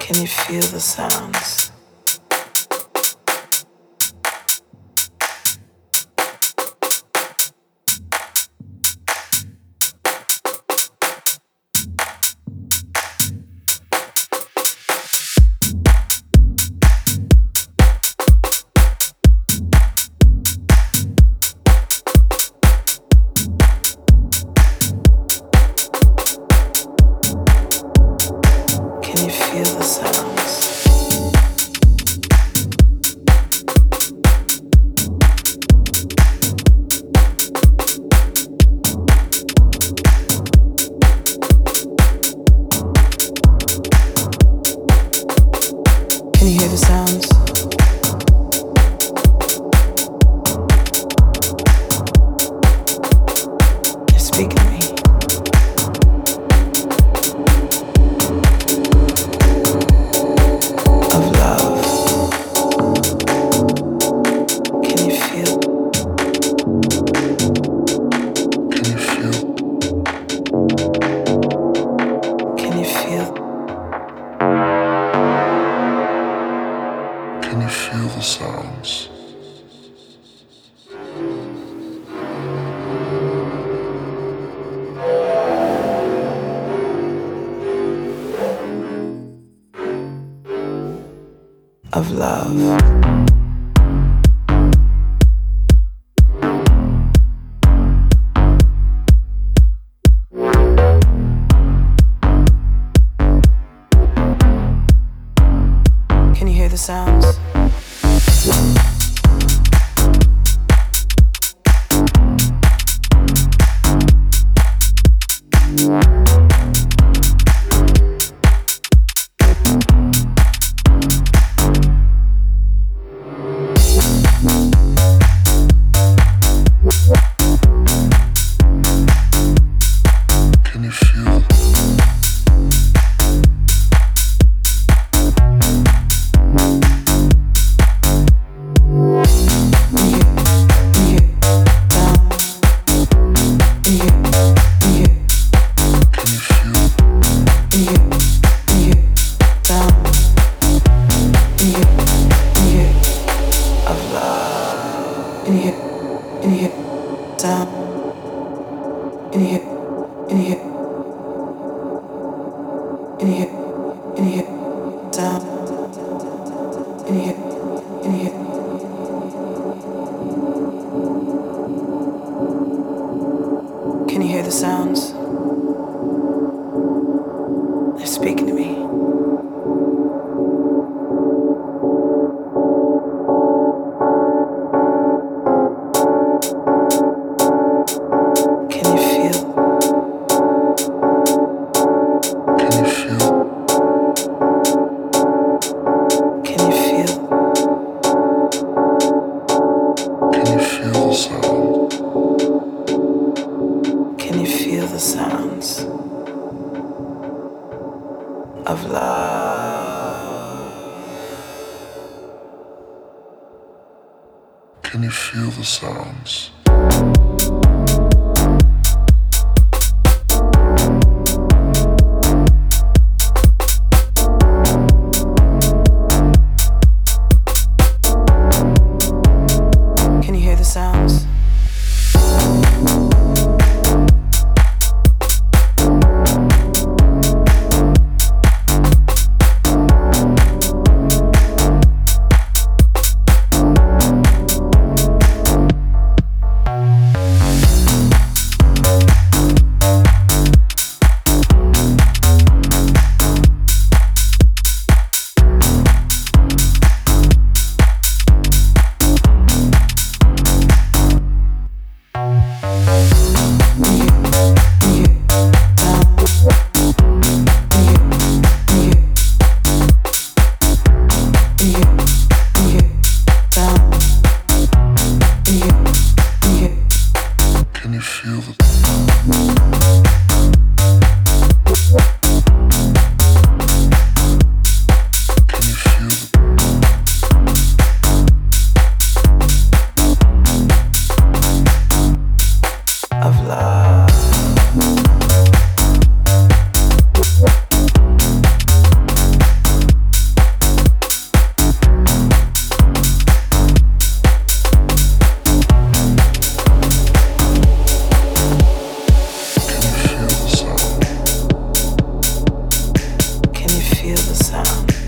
Can you feel the sounds? Can you feel the sounds? Can you hear the sounds? They're speaking to me. Of love. Can you feel? Can you feel? Can you feel? Can you feel the sounds? Of love. Can you hear the sounds? Can you feel? Can you feel? Of love. Can you hear? Can you hear sound? Can you hear? Can you hear? Can you hear? Can you hear sound? Can you hear? Can you hear? Can you hear the sounds? They're speaking to me. Can you feel? Can you feel? Can you feel? Can you feel the sound? Can you feel the sounds of love? Can you feel the sounds? Can you hear the sounds? feel the sound?